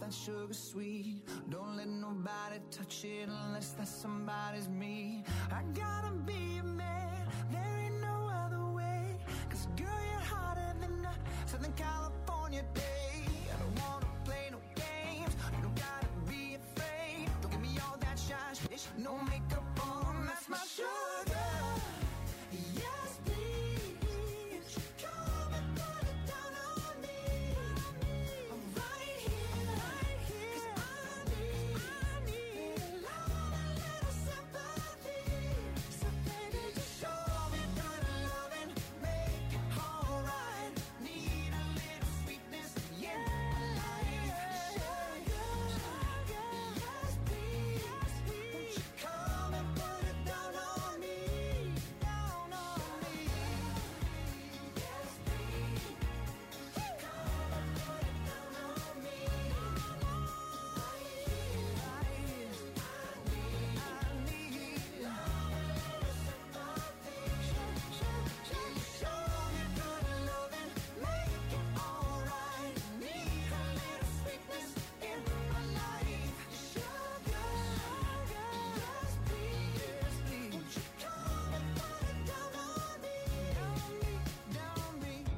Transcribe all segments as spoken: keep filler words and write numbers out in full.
that sugar sweet. Don't let nobody touch it unless that somebody's me. I gotta be a man, there ain't no other way. Cause girl, you're hotter than a Southern California day. I don't wanna play no games, you don't gotta be afraid. Don't give me all that shy shit, no makeup on, that's my sugar. Yes, please, come and put it down on me. Right here, right here, 'cause I need, I need a lot, a little sympathy. So baby, just show me good loving, make it alright. Need a little sweetness in my life. Sugar, sugar, yes please, won't you come and put it down on me, down on me. Yes please, come and put it down on me. Right here, right here, I need, I need love, a little sympathy. Show me good loving, make it alright. Need a little sweetness in my life. Sugar, yes please, won't you come and put it down on me, down me, down me.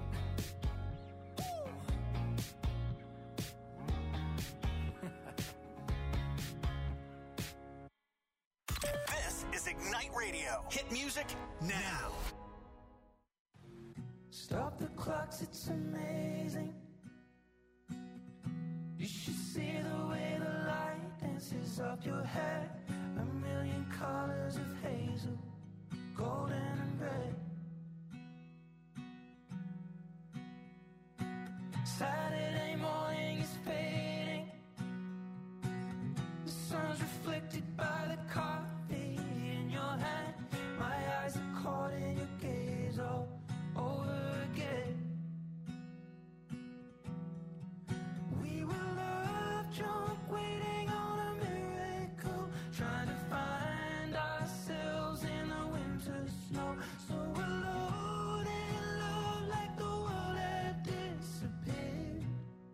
This is Ignite Radio. Hit music now. Stop the clocks, it's amazing. You should see the way the light dances up your hair. A million colors of hazel, golden and red. Saturday morning is fading. The sun's reflected by the coffee in your hand. My eyes are caught in your gaze all over again. We were love drunk, waiting on a miracle, trying to find ourselves in the winter snow. So alone in love, like the world had disappeared.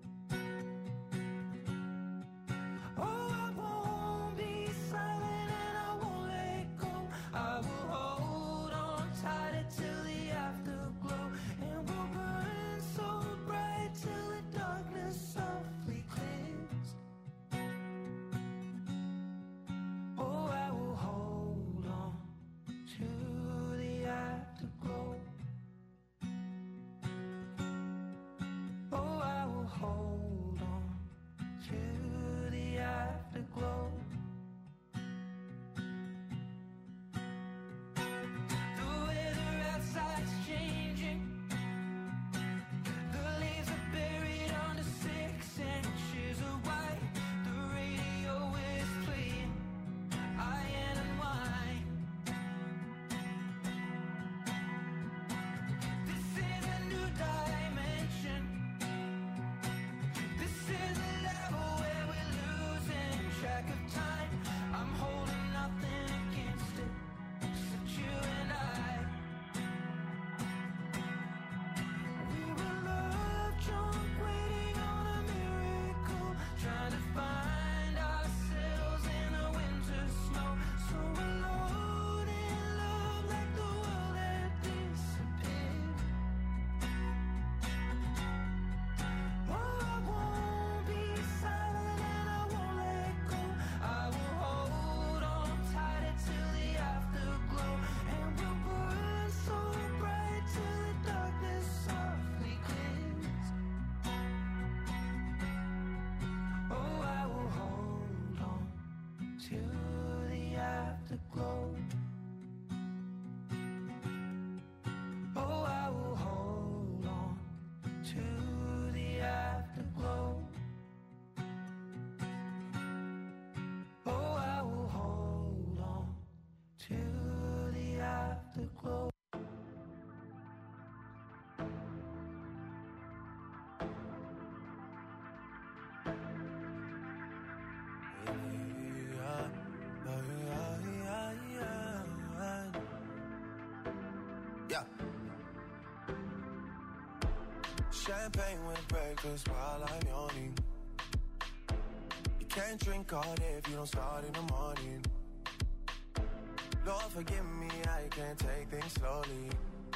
Oh, I won't be silent and I won't let go. I will hold on tighter till the afterglow, and we'll burn so bright till the darkness softly clears. Oh, I will hold on to the afterglow. Oh, I will hold on to the afterglow. The weather outside's changing. The leaves are buried under six inches of white. The radio is playing Iron and Wine. This is a new dimension. This is a level where we're losing track of time. I'm holding nothing against it, except you and I. We were love drunk, waiting on a miracle, trying to find ourselves in the winter snow. So alone in love, like the world had disappeared. Oh, I won't be silent and I won't let go. I will hold on tighter till the afterglow, and we'll burn so bright till the darkness softly clears. Oh, I will hold on to the afterglow. Oh, I will hold on to the afterglow. Oh, I will hold on to the afterglow. Yeah. Champagne with breakfast while I'm yawning. Can't drink all day if you don't start in the morning. Lord, forgive me, I can't take things slowly.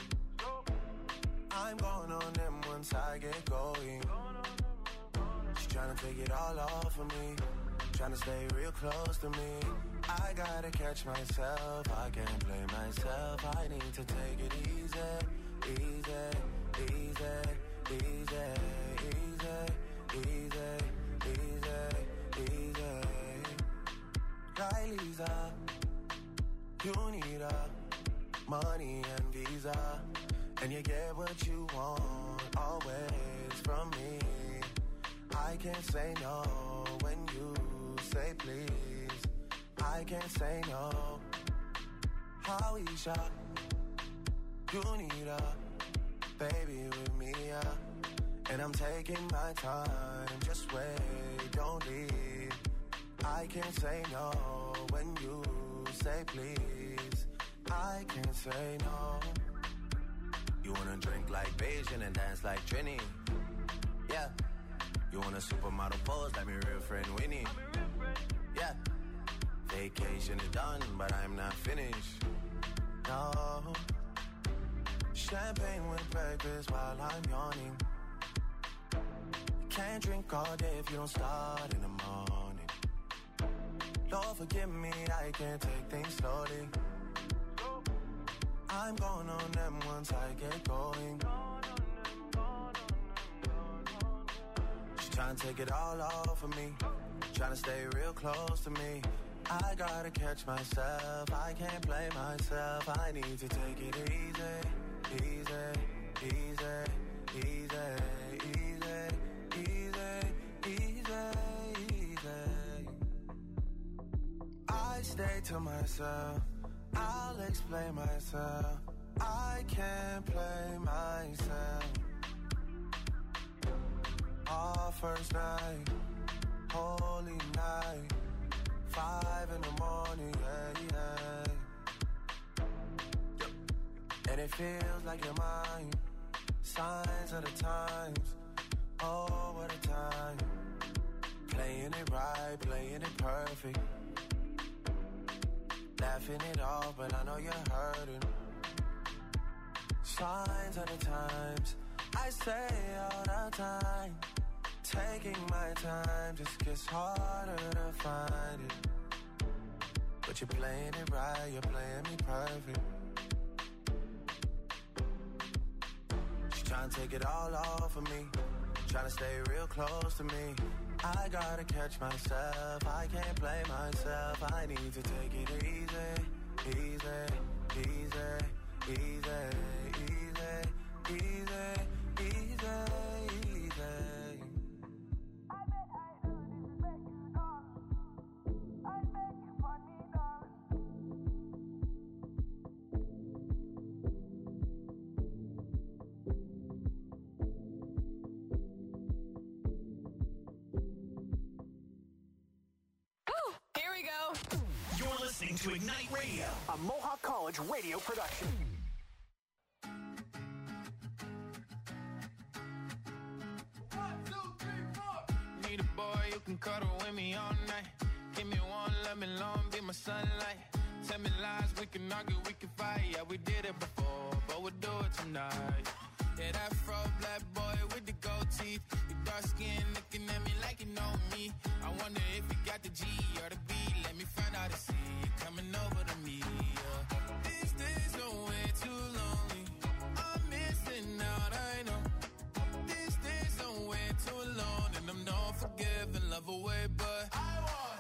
I'm going on them once I get going. She's trying to take it all off of me, trying to stay real close to me. I gotta catch myself, I can't blame myself. I need to take it easy, easy, easy, easy, easy, easy, easy, easy. Like Lisa, you need a money and visa, and you get what you want always from me. I can't say no when you say please. I can't say no. Howeisha, you need a baby with me, yeah. And I'm taking my time, just wait, don't leave. I can't say no when you say please. I can't say no. You wanna drink like Beijing and dance like Trini? Yeah. You want a supermodel pose like my real friend Winnie? Yeah. Vacation is done, but I'm not finished. No. Champagne with breakfast while I'm yawning. You can't drink all day if you don't start in the morning. Lord, forgive me, I can't take things slowly. I'm going on them once I get going. She's trying to take it all off of me, trying to stay real close to me. I gotta catch myself, I can't blame myself. I need to take it easy, easy, easy, easy, easy, easy, easy, easy. I stay to myself, I'll explain myself. I can't play myself. Our first night, holy night, five in the morning, yeah, yeah. And it feels like you're mine. Signs of the times, oh, what a time. Playing it right, playing it perfect. Laughing it off, but I know you're hurting. Signs of the times, I say all the time. Taking my time just gets harder to find it. But you're playing it right, you're playing me perfect. She's trying to take it all off of me, trying to stay real close to me. I gotta catch myself, I can't blame myself. I need to take it easy, easy, easy, easy, easy, easy, easy, easy. Listening to Ignite Radio, a Mohawk College radio production. One, two, three, four. Need a boy you can cuddle with me all night. Give me one, let me long, be my sunlight. Tell me lies, we can argue, we can fight. Yeah, we did it before, but we'll do it tonight. Yeah, that fro black boy with the gold teeth. Your dark skin looking at me like you know me. I wonder if you got the G or the B. Let me find out and see you coming over to me. Yeah. These days are way too lonely. I'm missing out, I know. These days are way too alone, and I'm not forgiving, love away, but I want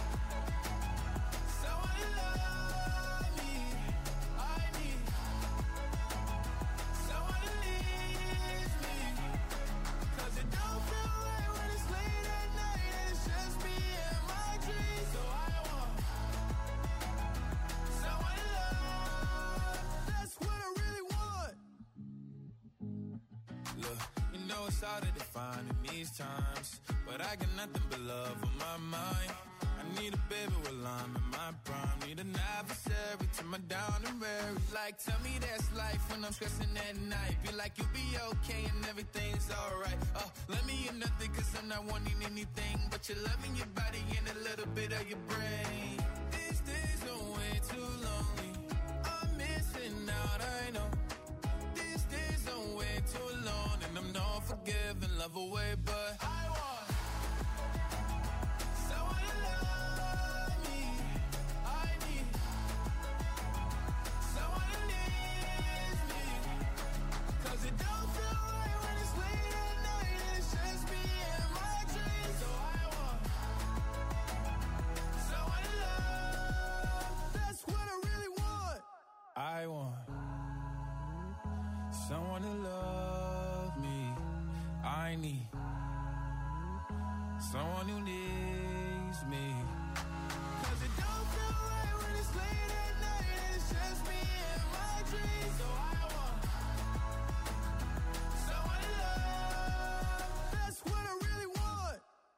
someone to love me. I need someone to leave me, 'cause it don't feel right when it's late at night and it's just me and my dreams. So I want someone to love. That's what I really want. Look, you know it's hard to define in these times, but I got nothing but love on my mind. I need a baby while I'm in my prime. Need an adversary to my down and weary. Like, tell me that's life when I'm stressing at night. Be like, you'll be okay and everything's alright. Oh, let me in nothing cause I'm not wanting anything but you're loving your body and a little bit of your brain. These days are way too lonely. I'm missing out, I know. These days are way too long and I'm not forgiving love away, but I want someone to love me. I need someone who needs me. Cause it don't feel right when it's late at night and it's just me and my dreams. So I want someone to love. That's what I really want. I want someone to love me. I need someone who needs me. Cause it don't feel right when it's late at night and it's just me and my dreams. So I want someone to love. That's what I really want.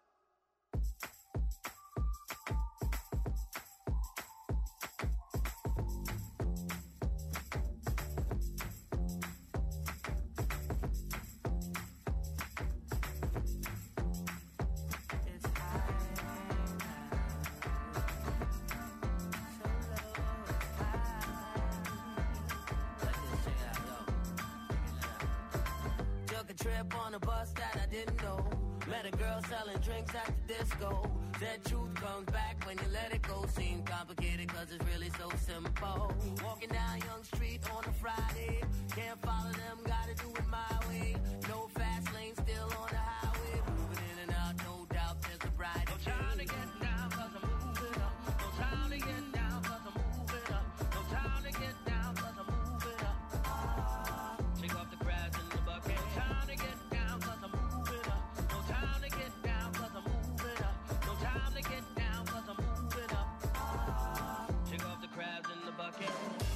Trip on a bus that I didn't know. Met a girl selling drinks at the disco. That truth comes back when you let it go. Seems complicated cause it's really so simple. Walking down Young Street on a Friday. Can't follow them, gotta do it my way. No fast lane, still on the highway. Moving in and out, no doubt there's a bright. No time to get down cause I'm moving up. No time to get down cause I'm moving up. No time to get down cause I'm moving up. Ah, shake off the crabs in the bucket. No time to get down cause I'm moving up. No time to get down cause I'm moving up. No time to get down cause I'm moving up. Ah, shake off the crabs in the bucket.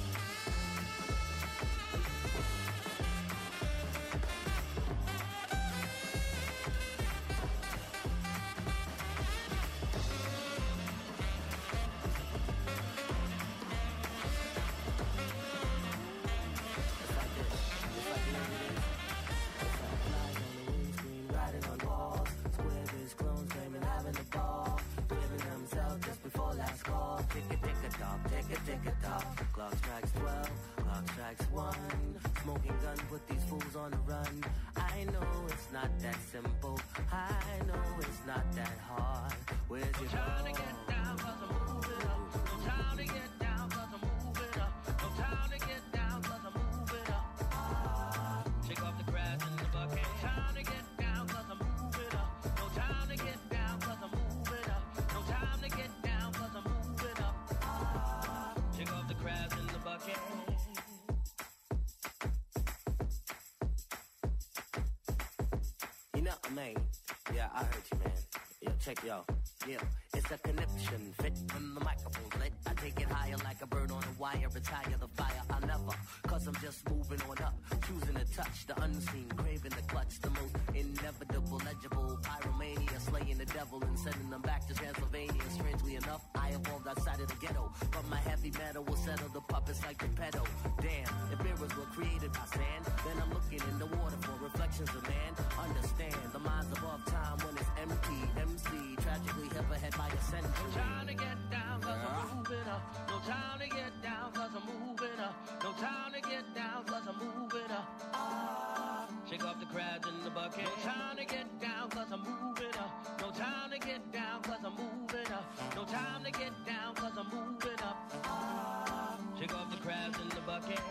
Clock strikes twelve, clock strikes one. Smoking gun, put these fools on the run. I know it's not that simple. I know it's not that hard. Where's your no time to get down cause I'm moving up. No time to get down cause I'm moving up. No time to get down cause I'm moving up. Ah, shake off the crabs in the bucket. No time to get down cause I'm moving up. No time to get down cause I'm moving up. No time to get down cause I'm moving up. Ah, shake off the crabs in the bucket. You know, man. Yeah, I heard you, man. Yo, check yo. Yeah, it's a connection fit when the microphone's lit. I take it higher like a bird on a wire. Retire the fire, I'll never. Cause I'm just moving on up. Choosing to touch the unseen. Craving the clutch. The most inevitable, legible. Pyromania. Slaying the devil and sending them back to Transylvania. Strangely enough, I evolved outside of the ghetto. But my heavy metal will settle the puppets like the pedo. Damn, if mirrors were created by sand, then I'm looking in the water for reflections of man. Understand, the mind's above time when it's empty. M C, tragically hip ahead by a century. No time to get down cause I'm moving up. No time to get down cause I'm moving up. No time to get down cause I'm moving up. Ah, shake off the crabs in the bucket. No time to get down cause I'm moving up. No time to get down cause I'm moving up. No time to get down cause I'm moving up. Ah, shake off the crabs in the bucket.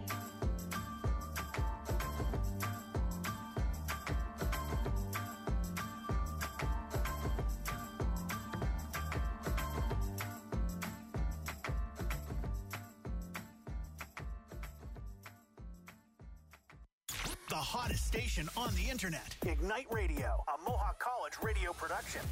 The hottest station on the internet. Ignite Radio, a Mohawk College radio production.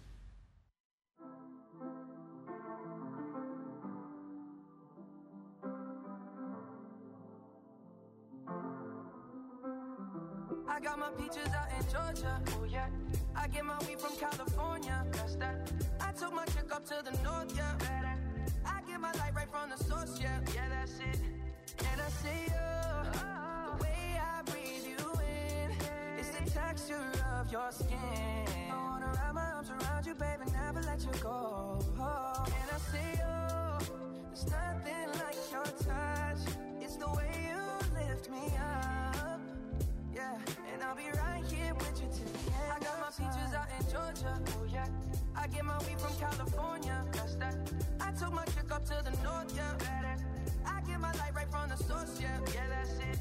I got my peaches out in Georgia. Oh yeah. I get my weed from California. That's that. I took my chick up to the north, yeah. I get my light right from the source, yeah. Yeah, that's it. And I see you, the way I breathe you in, it's the texture of your skin. I wanna wrap my arms around you, baby, never let you go. And I see you, there's nothing like your touch. It's the way you lift me up, yeah. And I'll be right here with you till the end. I got my peaches out in Georgia, oh yeah. I get my weed from California, that's that. I took my chick up to the north, yeah. I get my light right from the source, yeah. Yeah, that's it.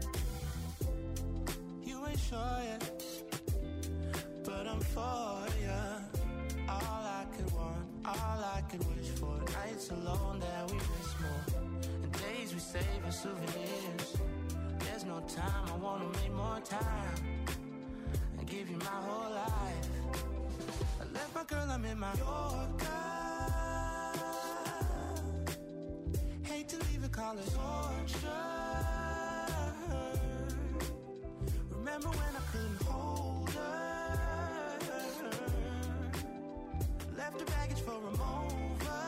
You ain't sure yet, but I'm for ya. All I could want, all I could wish for. Nights alone that we miss more, and days we save as souvenirs. There's no time, I wanna make more time and give you my whole life. I left my girl, I'm in my Yorker. Hate to leave it, call it torture. Remember when I couldn't hold her? Left her baggage for a mover.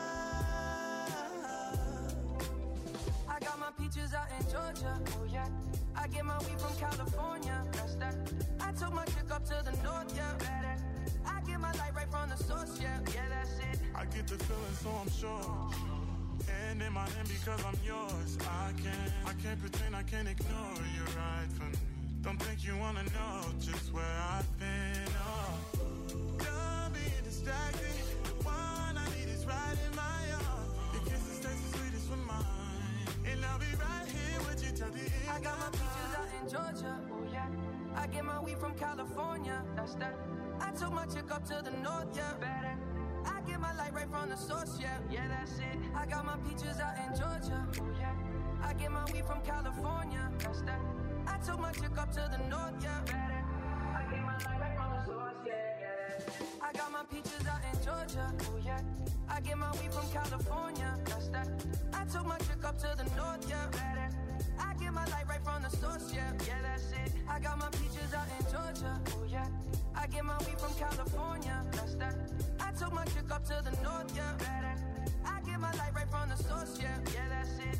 I got my peaches out in Georgia, oh yeah. I get my weed from California, that's that. I took my chick up to the north, yeah. I get my light right from the source, yeah. Yeah, that's it. I get the feeling, so I'm sure. And in my hand because I'm yours. I can't, I can't pretend, I can't ignore you right from me. Don't think you wanna know just where I've been. Oh, done being distracted. The one I need is right in my arms. Your kisses taste the sweetest with mine, and I'll be right here with you till the end. I got my peaches out in Georgia, oh yeah. I get my weed from California, that's that. I took my chick up to the north, yeah. I get my light right from the source, yeah. Yeah, that's it. I got my peaches out in Georgia, oh yeah. I get my weed from California, that's that. I took my chick up to the north, yeah. I get my light right from the source, yeah, yeah. I got my peaches out in Georgia, oh yeah. I get my weed from California, that's that. I took my chick up to the north, yeah. I get my light right from the source, yeah. Yeah, that's it. I got my peaches out in Georgia, oh yeah. I get my weed from California, that's that. I took my chick up to the north, yeah. I get my light right from the source, yeah. Yeah, that's it.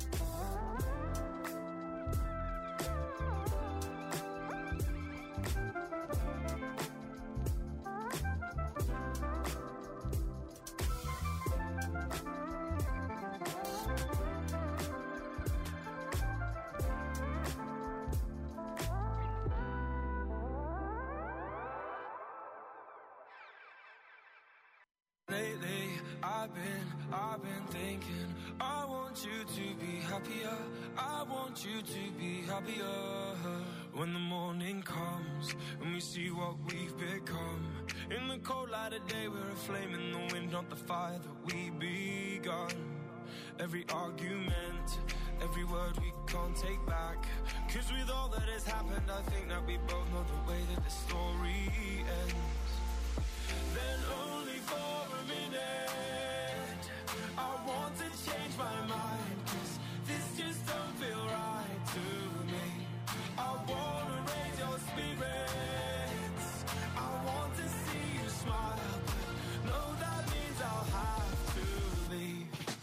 Lately, I've been, I've been thinking, I want you to be happier, I want you to be happier. When the morning comes, and we see what we've become. In the cold light of day, we're a flame in the wind, not the fire that we begun. Every argument, every word we can't take back. Cause with all that has happened, I think that we both know the way that the story ends. Then only for a minute I want to change my mind, cause this just don't feel right to me. I wanna raise your spirits, I want to see you smile, but no, that means I'll have to leave.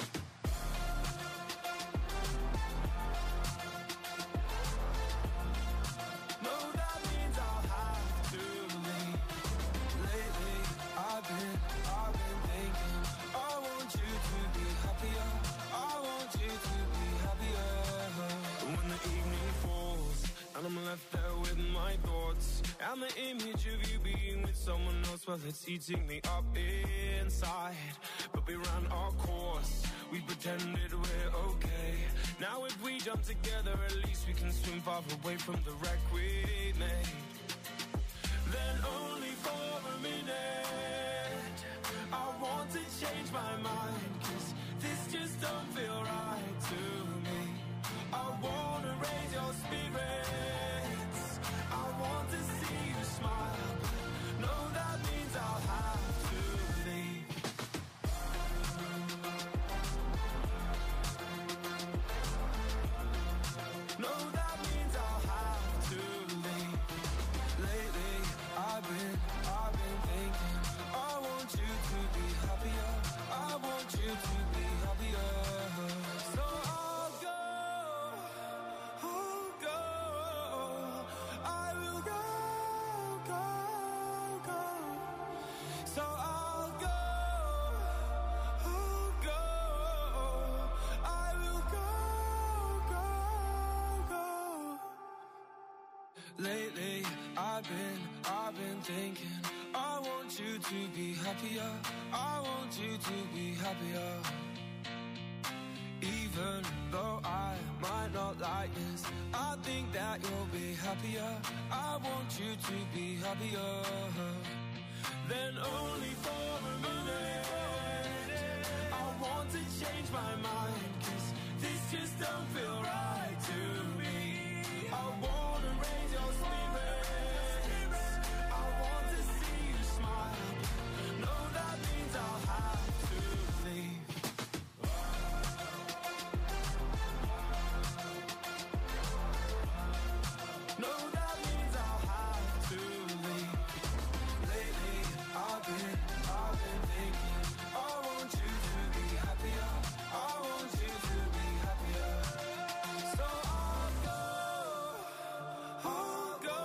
No, that means I'll have to leave. Lately, I've been, I've been thinking, I want you to be happier, I want you to be happier. When the evening falls, and I'm left there with my thoughts, and the image of you being with someone else, well, it's eating me up inside. But we ran our course, we pretended we're okay. Now if we jump together, at least we can swim far away from the wreck we made. Then only for a minute I want to change my mind, cause this just don't feel right to me. I wanna raise your spirits, I want to see you smile, but no, that means I'll have to leave. No, that means I'll have to leave. Lately, I've been Lately, I've been, I've been thinking, I want you to be happier. I want you to be happier. Even though I might not like this, I think that you'll be happier. I want you to be happier. Then only for a minute, I want to change my mind, 'cause this just don't feel right to me. I wanna raise your spirits, I want to see you smile. No, that means I'll have to leave. No, that means I'll have to leave. Lately, I've been, I've been thinking, I want you to be happier. I want you to be happier. So I'll go, I'll go,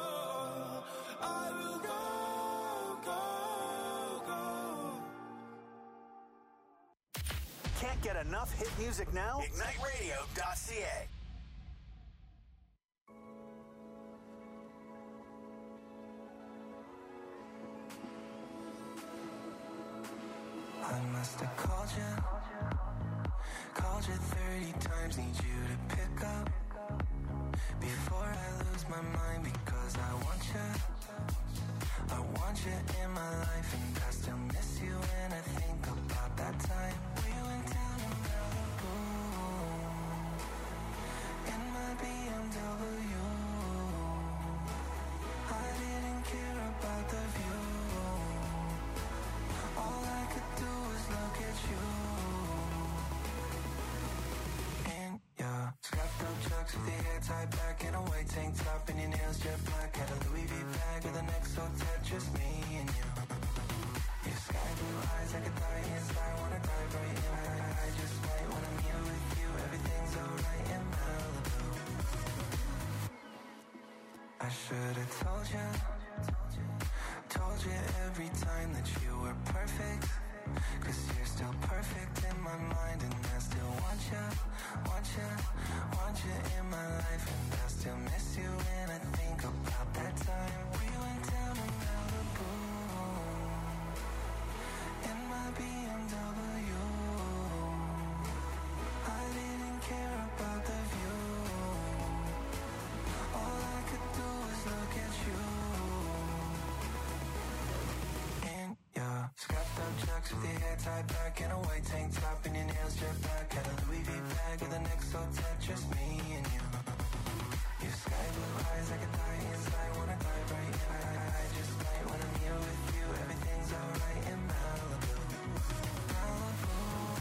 I will go, go, go. Can't get enough hit music now? ignite radio dot c a. I must have called you, called you thirty times, need you to pick up before I lose my mind, because I want you, I want you in my life, and I still miss you when I think about that time we went down to Malibu in my B M W. I didn't care about the view. All I could do was look at you. In your scuffed up chucks with your hair tied back in a white tank top and your nails jet black. Had a Louis V bag with the next hotel, just me and you. Your sky blue eyes like a die inside, wanna dive right in. I, I just might when I'm here with you, everything's alright in Malibu. I should've told you, told you every time that you were perfect, 'cause you're still perfect in my mind, and I still want you, want you, want you in my life, and I still miss you when I think about that time we went down to Malibu in my B M W. I didn't care about the view. All I could do was look at you. Yeah, scuffed up chucks with your hair tied back in a white tank top and your nails jet black. Had a Louis V bag with the next hotel, just me and you. Your sky blue eyes like a die inside, wanna dive right in. I, I just might when I'm here with you, everything's alright in Malibu. Malibu.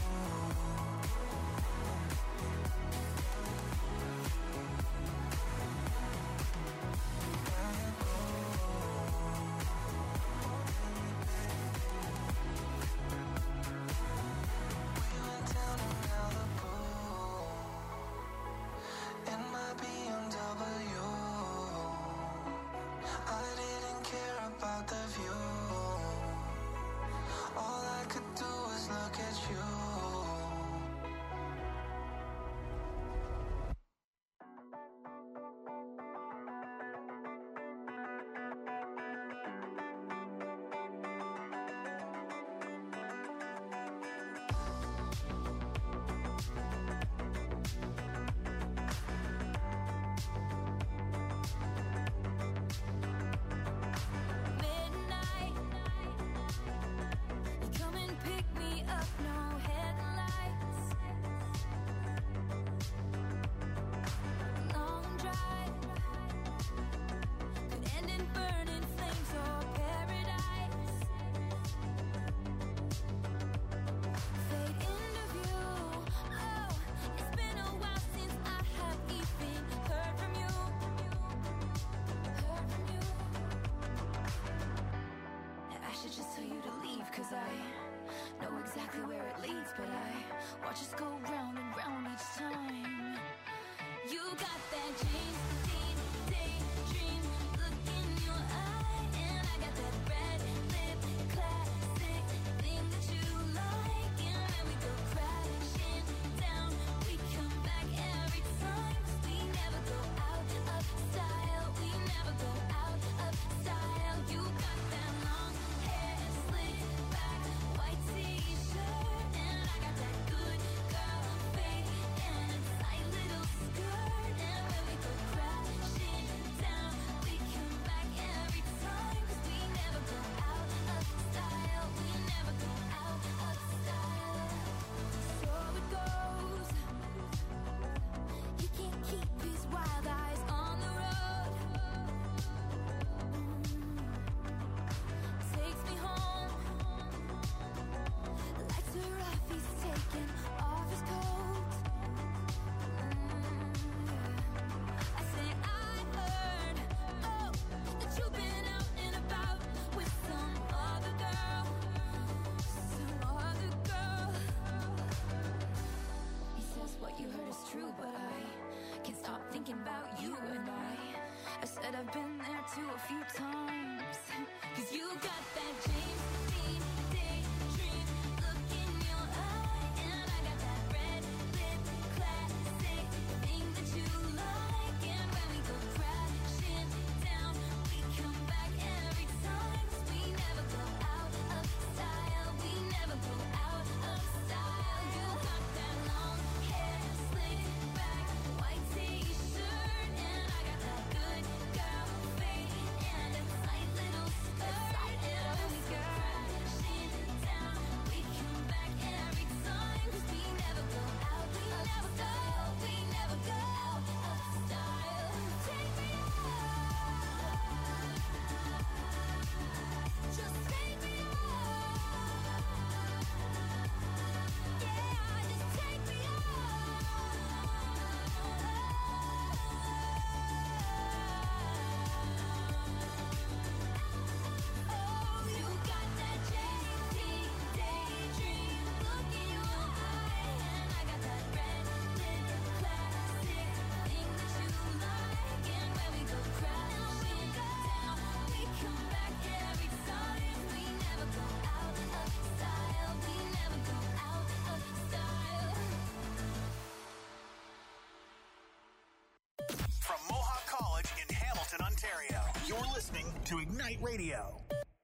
Watch us go round and round each time. You got that dream, deep, daydream look in your eye, and I got that red lip classic thing that you like, and then we go crashing down. We come back every time, 'cause we never go out of style. We to Ignite Radio.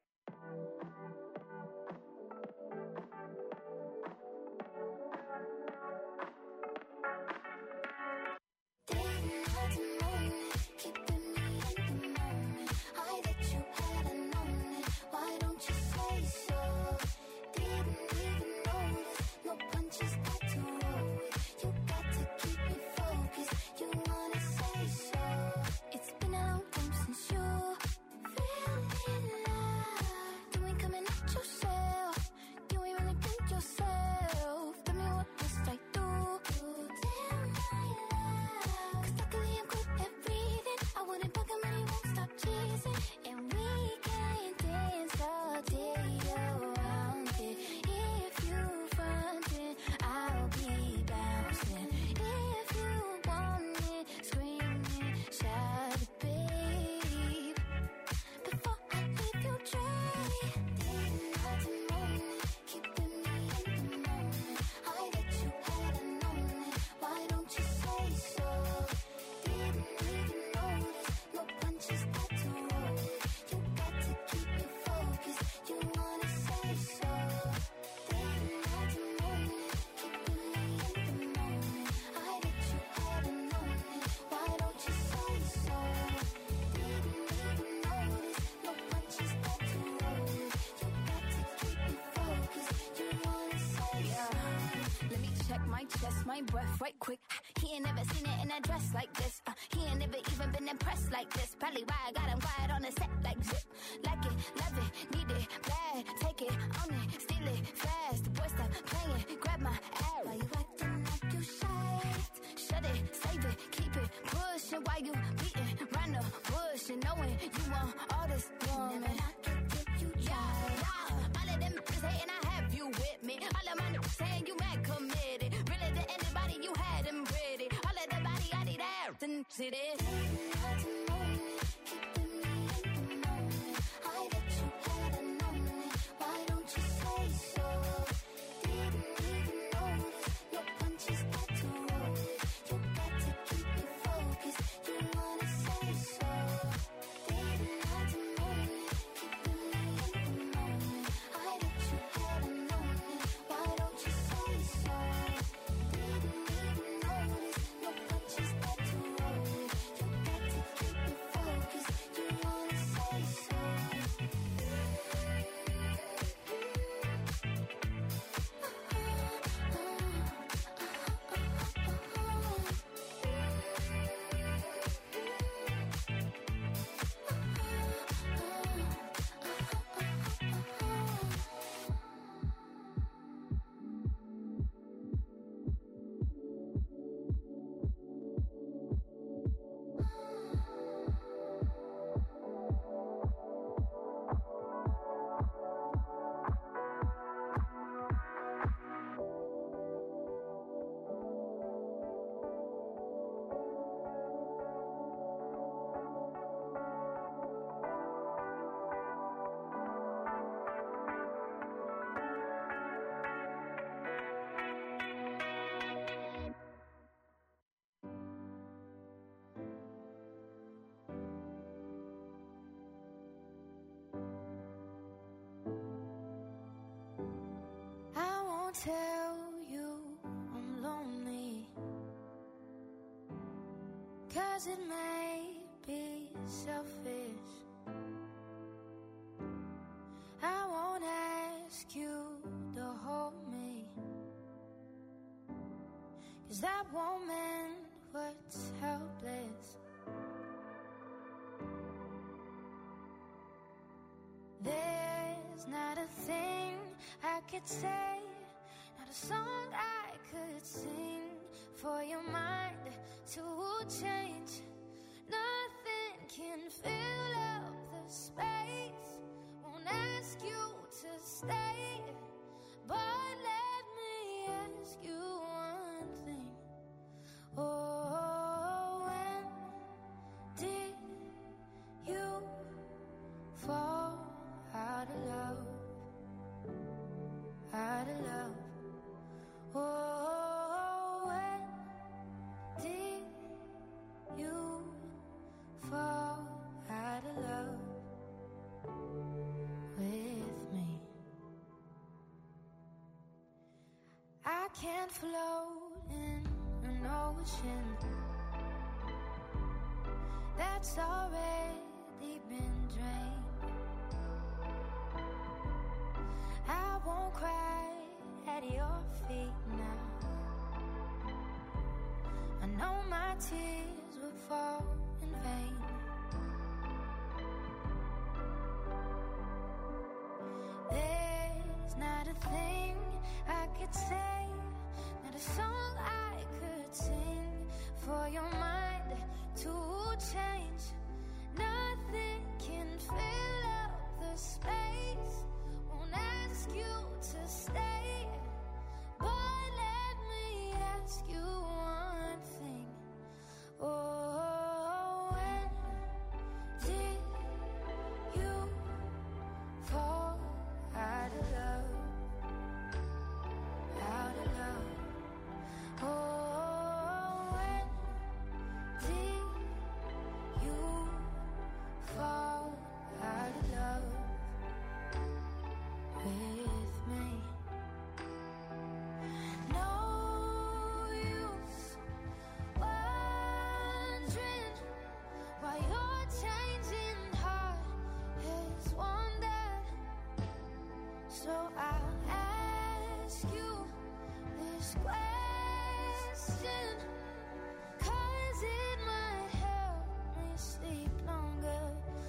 My breath right quick. He ain't never seen it in a dress like this. Uh, he ain't never even been impressed like this. Probably why I got him quiet on the set like zip. Like it, love it, need it, bad. Take it, own it, steal it, fast. The boy stop playing, grab my ass. Why you acting like you shy? Shut it, save it, keep it pushing. While you beating round the bush and knowing you want all this woman. Never knock it till you try. Yeah, yeah. All of them is hating, I have you with me. All of my niggas saying you mad committed. Really to anybody you had them ready. All of the body I need out and see this. Tell you I'm lonely, 'cause it may be selfish. I won't ask you to hold me, 'cause that won't mend what's helpless. There's not a thing I could say, not a song I could sing for your mind to change. Nothing can fill up the space. Won't ask you to stay, but let me ask you one thing. Oh, when did you fall out of love? Out of love. Oh, when did you fall out of love? can't float in an ocean that's already been drained. I won't cry at your feet now. I know my tears will fall in vain. There's not a thing I could say, not a song I could sing for your mind to change. Nothing can fill up the space, won't ask you to stay, but let me ask you one thing. Oh, when did you fall out of love? Out of love. Oh, when did you fall out of love with me? No use wondering why your changing heart has wandered. So I'll ask you this question, 'cause it might help me sleep longer.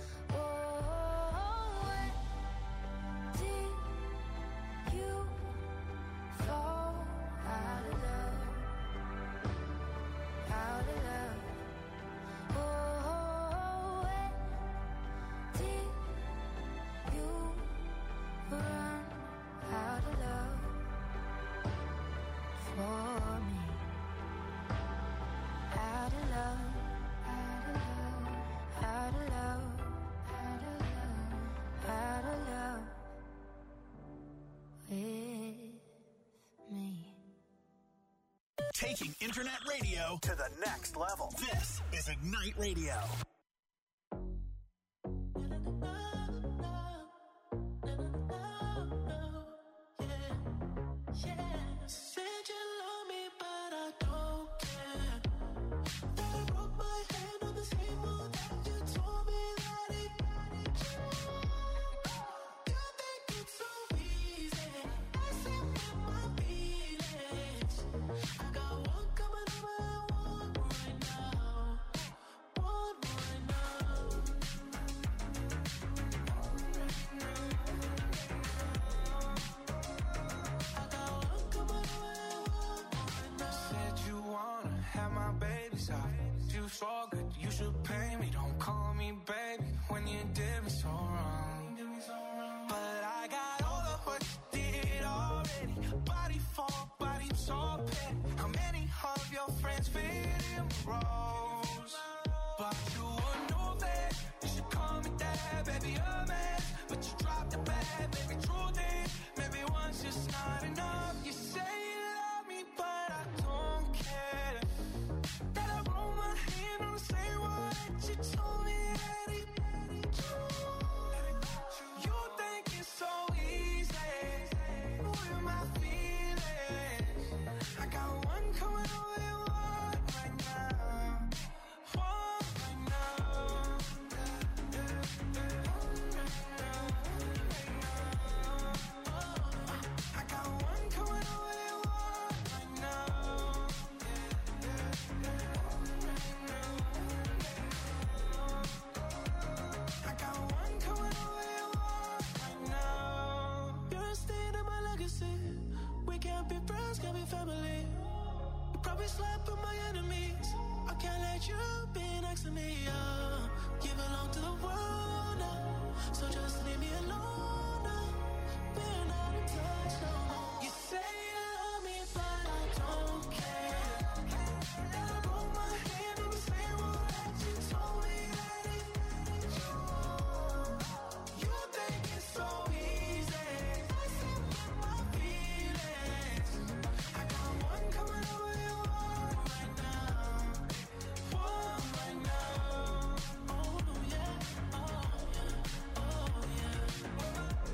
Oh, when did you fall out of love? Out of love. Oh, when did you run out of love for me? Out of love, out of love, out of love, out of love, out of love with me. Taking internet radio to the next level. This is Ignite Radio. Said you love me, but I don't care. That I broke my hand on the same wall that you told me that it got it. You think it's so easy, messing with my feelings. I got one coming over and one right now. One right now. I got one coming over and one right now. Said you wanna have my babies off. You so good, you should pay me. Don't call me baby when you did me so wrong. But I got all of what you did already. Body for body, so petty. How many of your friends fit in the roles? But you would know that you should call me dad, baby, a man. But you dropped the bag, baby, truth is, maybe one's just not enough. You say you love me, but I don't care. That I roll my hand on the same wall that you told me that it. You think it's so easy, with my feelings. I got one coming over and one right now. One right now. I got one coming over and one right now. I got one coming over and one right now. You're a stain in my legacy. We can't be friends, can't be family. You probably slept with my enemies. I can't let you be next to me. Uh. You belong to the world now, so just leave me alone now. We're not in touch no more. You say you love me, but I don't care. That I broke my hand on the same wall that you told me that it. You think it's so easy, messing with my feelings. I got one coming over and one right now. One right now. Oh yeah, oh yeah, oh yeah.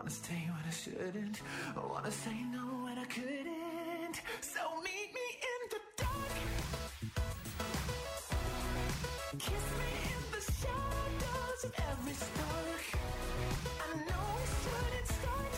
wanna stay when I shouldn't. I wanna say no when I couldn't. So meet me in the dark. Kiss me in the shadows of every spark. I know we shouldn't start,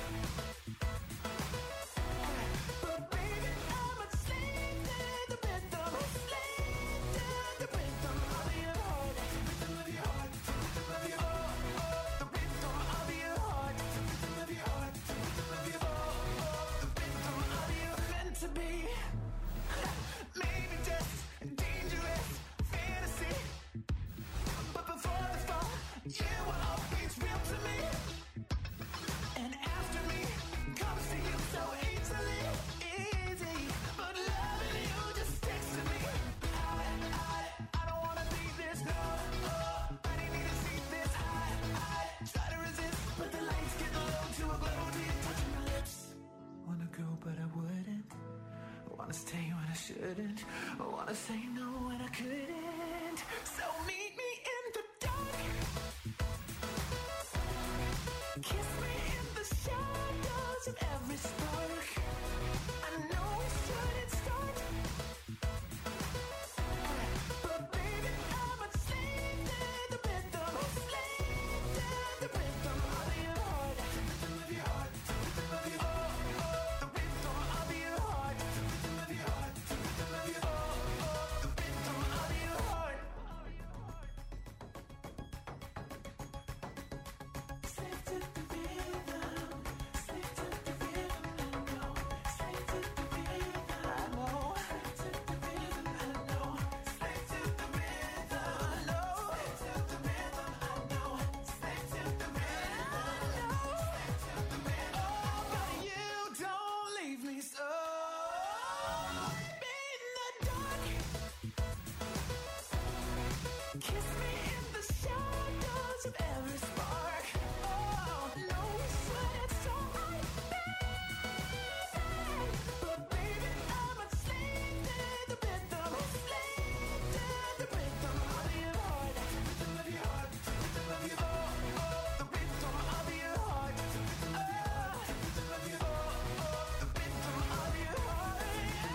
but baby, I'm a slave to the rhythm. Slave to the rhythm of your heart. Rhythm of your heart. Rhythm of your heart. The rhythm of your heart. Rhythm of your heart. Rhythm of your heart. The rhythm of your meant to be. Maybe just dangerous fantasy, but before the fall, you were always real to me. And after me comes to you so easily, easy. But loving you just sticks to me. I, I, I don't wanna be this, no. Oh, I didn't need to see this. I, I try to resist, but the lights get low to a glow. Do you touch my lips? Wanna go, but I wouldn't. Wanna stay when I shouldn't. I wanna say no when I couldn't. So meet me in the dark. Kiss me in the shadows of every spark. I know we shouldn't start, but baby, I'm a slave to the rhythm. Slave to the rhythm of your heart. Rhythm of your heart. Rhythm of your heart. The rhythm of your heart. Rhythm of your heart. Rhythm of your heart. The rhythm of your heart. Slave to the rhythm. Slave to the rhythm. I know. Slave to the rhythm. I know. Slave to the rhythm. I know. Slave to the rhythm. I know. Slave to the rhythm. I know. Slave to the rhythm. I know. Slave to the rhythm. Oh, but you don't leave me so in the dark. Kiss me in the shadows of every spark. Oh, no, we shouldn't start, but baby, I'm a slave to the rhythm. Slave to the rhythm of your heart. Rhythm of your heart. Rhythm of your heart. The rhythm of your heart. Oh, rhythm of your heart. The rhythm of your heart. The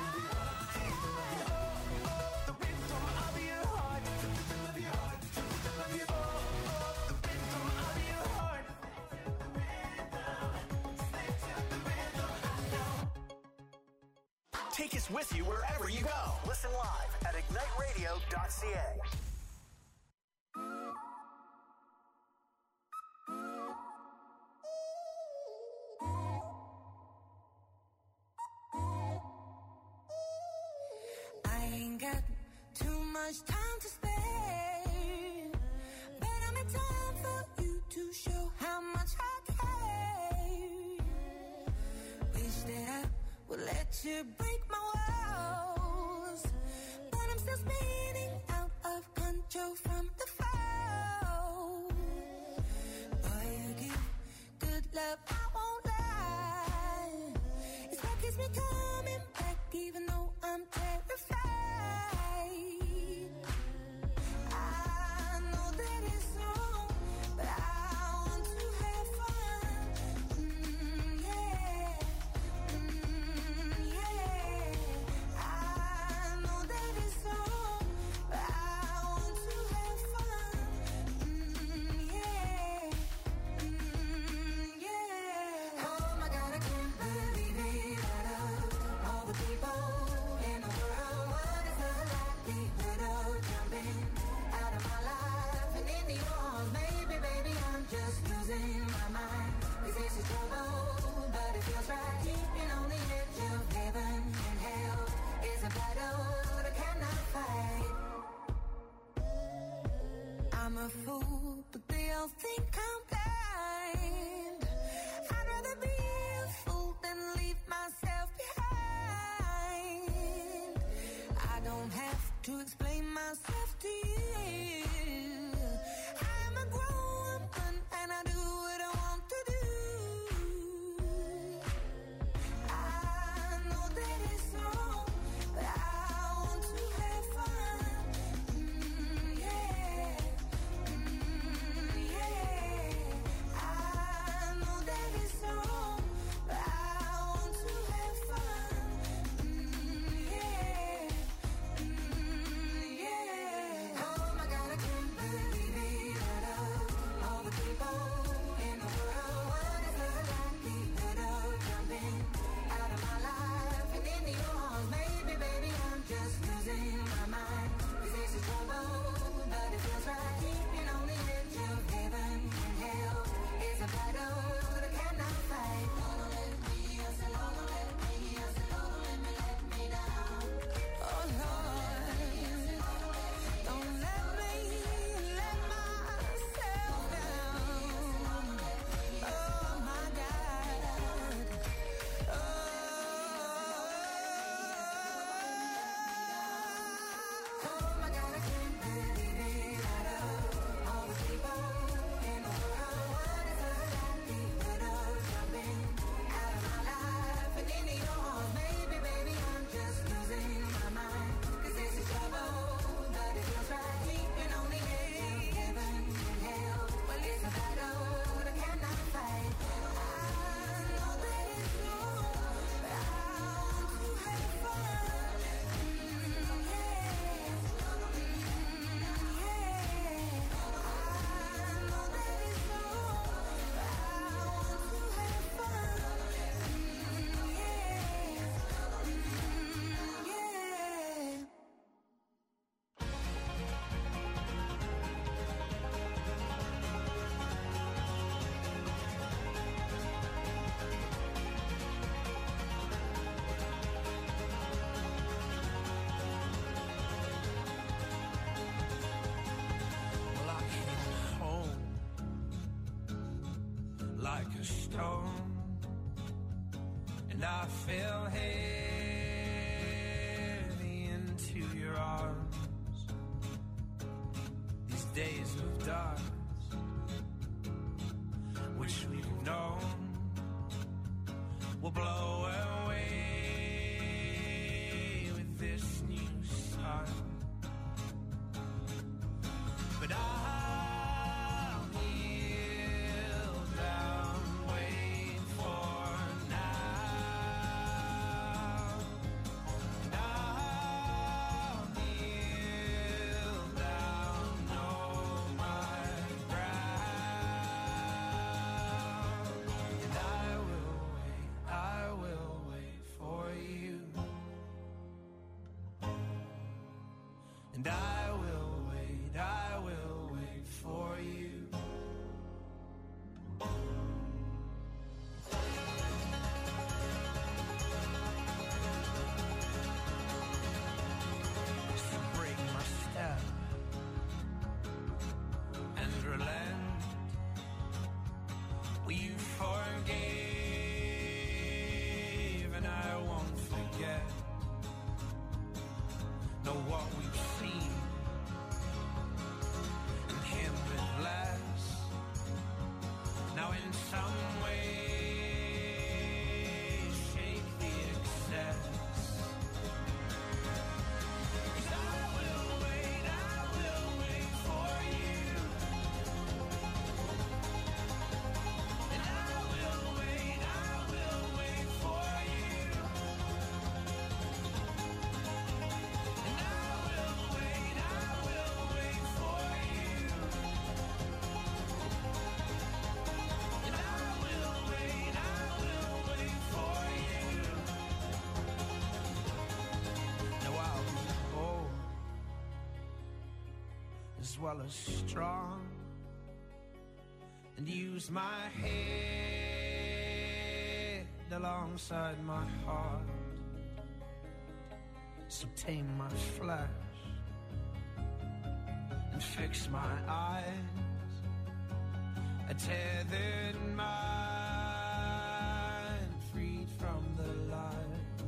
rhythm of your heart. The rhythm of your heart. The rhythm of your heart. The rhythm of your heart. Slave to the rhythm. I know. Take us with you wherever you go. Listen live at ignite radio dot c a. I ain't got too much time to spare, but I'm in time for you to show how much I care. Wish that I would let you break my walls, but I'm still spinning out of control from the fall. Boy, you give good love, I won't lie. It's what keeps me coming back, even though I'm terrified. I know that it's wrong, but I want to have fun. Mm, yeah, mm, yeah. I know that it's wrong, stone, and I fell heavy into your arms. These days of dust, which we've known, will blow away with this new sun. But I'll kneel down, wait for now. And I'll kneel down, know my ground. And I will wait, I will wait for you. And I will wait, I will wait for you. So break my step and relent. Well, you forgave and I won't forget. Know what we've seen and him with less. Now in some way shake the excess. 'Cause I will wait, I will wait for you. And I will wait, I will wait for you. And I will wait, I will wait for you. And I will wait, I will wait for you. Now I'll be bold as well as strong, and use my head alongside my heart. So tame my flesh and fix my eyes, a tethered mind freed from the lies.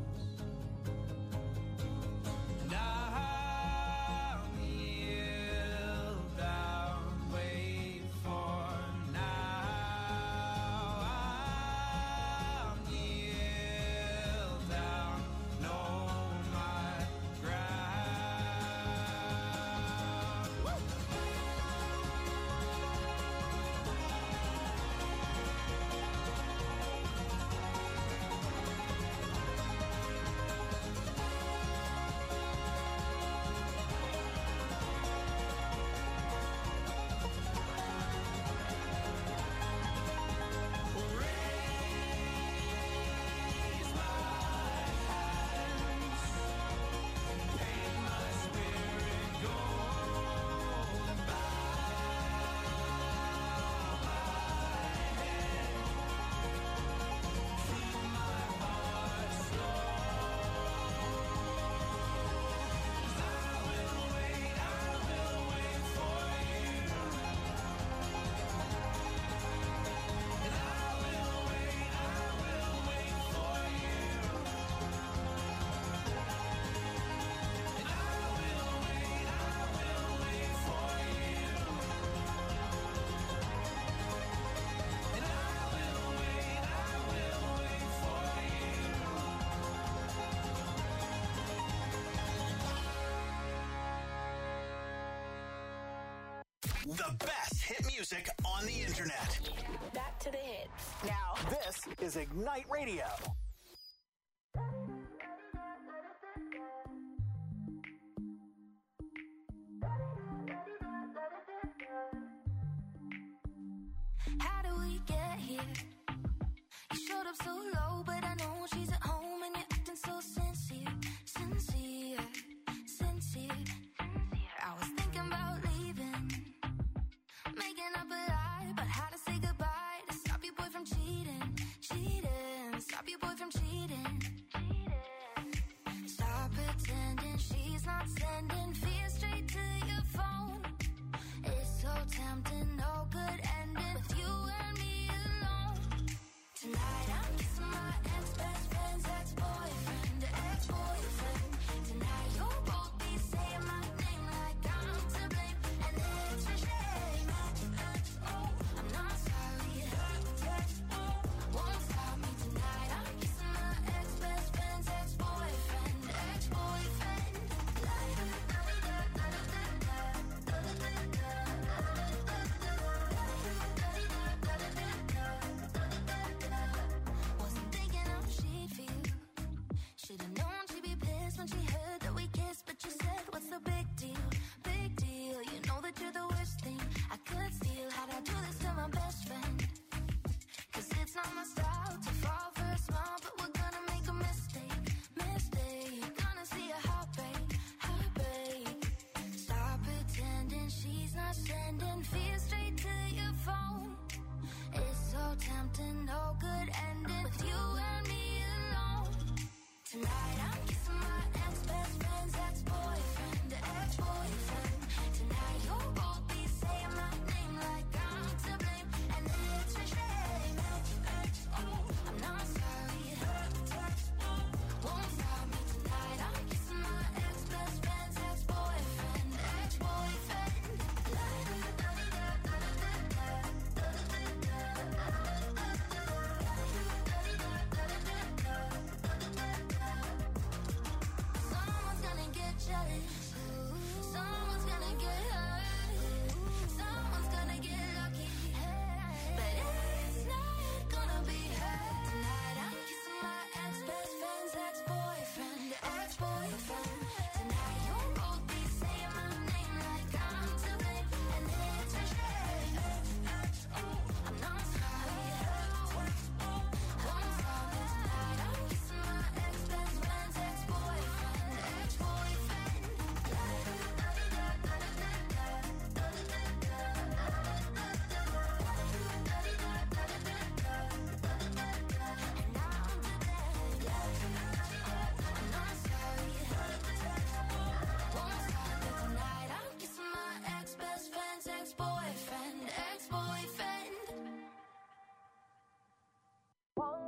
And I'll kneel down, wait for now. I'll kneel down, know my ground. Raise my hands, paint my spirit gold, and bow my head, feel my heart slow. 'Cause I will wait, I will wait for you. And I will wait, I will wait for you. And I will wait, I will wait for you. And I will wait, I will wait for you. The best hit music on the internet. Back to the hits. Now, this is Ignite Radio. How do we get here? You showed up so low, but I know she's at home and you're acting so sincere, sincere, sincere. I was thinking about leaving, making up a lie, but how to say goodbye to stop your boy from cheating, cheating. Stop your boy from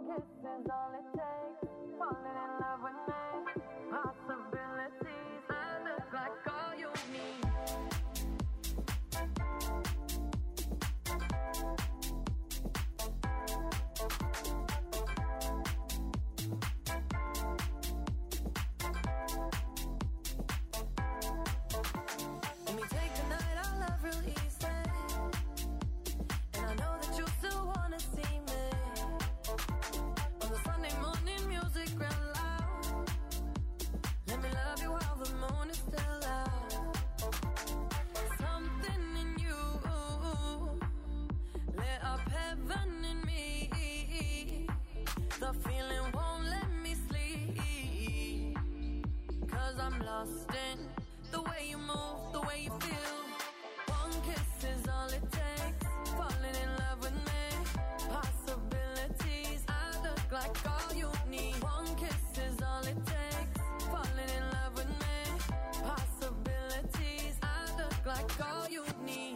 kiss is all it takes. Falling in love with me. Possibilities. I look like all you need. Let me take the night I love real easy. And I know that you still wanna see me. On the Sunday morning music real loud. Let me love you while the moon is still out. Something in you lit up heaven in me. The feeling won't let me sleep. Cause I'm lost in the way you move, the way you feel. One kiss is all it takes. Falling in love with me. Possibilities. I look like all you need. One kiss is all it takes. Falling in love with me. Possibilities. I look like all you need.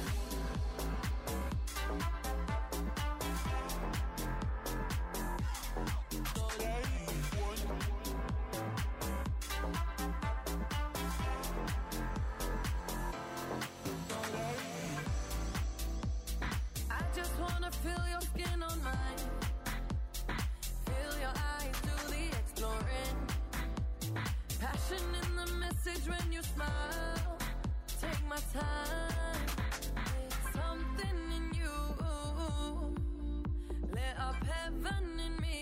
I just wanna feel your skin on mine. Feel your eyes do the exploring. Passion in the message when you smile. Take my time. Something in you lit up heaven in me.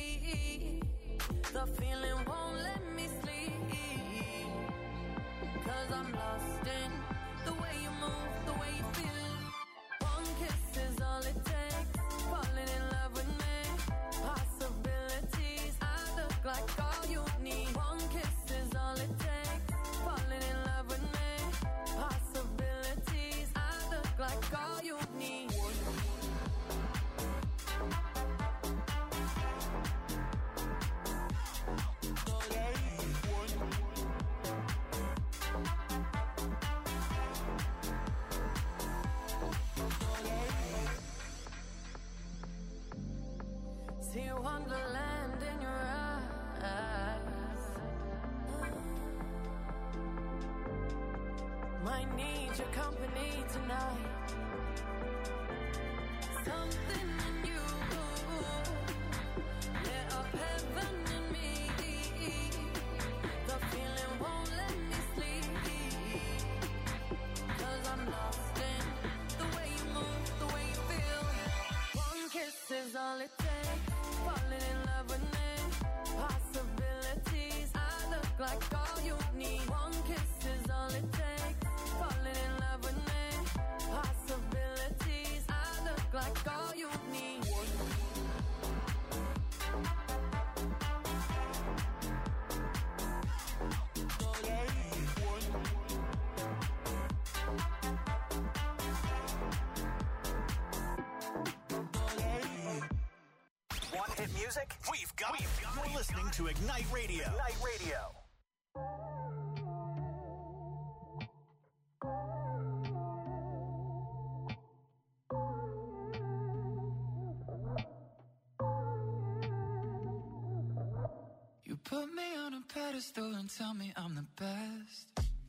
The feeling won't let me sleep. Cause I'm lost in the way you move, the way you feel. One kiss is all it takes. Falling in love with me. Possibilities. I look like all you need. One kiss is all it takes. Falling in love with me. Possibilities. I look like all you need. See wonderland in your eyes. Might need your company tonight. Something in you lit up heaven in me. The feeling won't let me sleep. Cause I'm lost in the way you move, the way you feel. One kiss is all it takes. Falling in love with me. Possibilities. I look like all you need. One kiss is all it takes. Falling in love with me. Possibilities. I look like all you need. Want hit music? We've got it. You're listening to Ignite Radio. Ignite Radio. You put me on a pedestal and tell me I'm the best.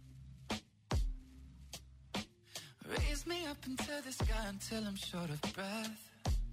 Raise me up into the sky until I'm short of breath.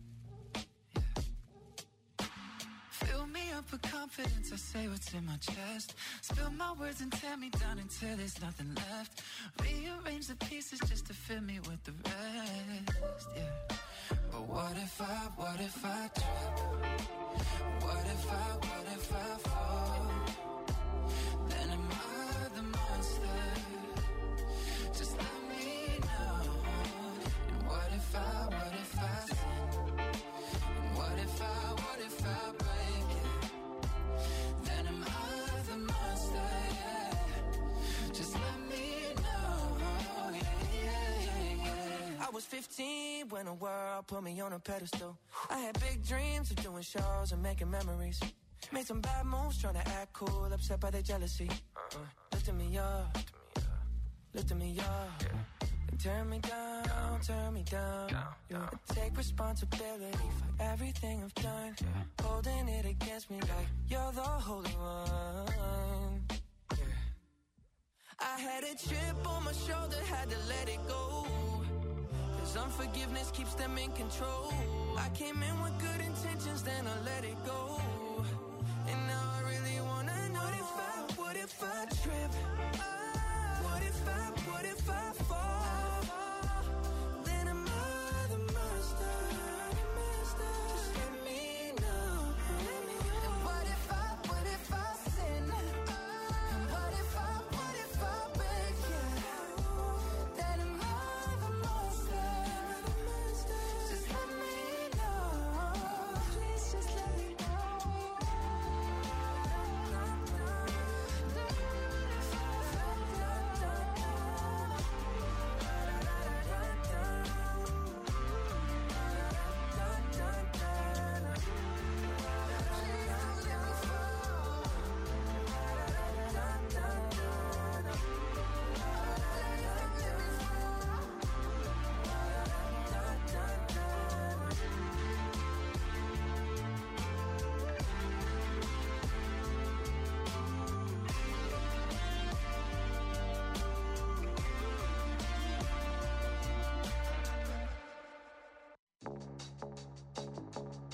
Fill me up with confidence, I say what's in my chest. Spill my words and tear me down until there's nothing left. Rearrange the pieces just to fill me with the rest, yeah. But what if I, what if I trip? What if I, what if I fall? Then am I the monster? Just let me know. And what if I, what if I sin? And what if I, what if I break it? Then am I the monster? Yeah. Just let me know. Yeah, yeah, yeah, yeah. I was fifteen when the world put me on a pedestal. I had big dreams of doing shows and making memories. Made some bad moves trying to act cool, upset by their jealousy. Uh, lifting me up, lifting me up. Turn me down, turn me down. down, down. I take responsibility for everything I've done. Yeah. Holding it against me like you're the holy one. Yeah. I had a chip on my shoulder, had to let it go. Cause unforgiveness keeps them in control. I came in with good intentions, then I let it go.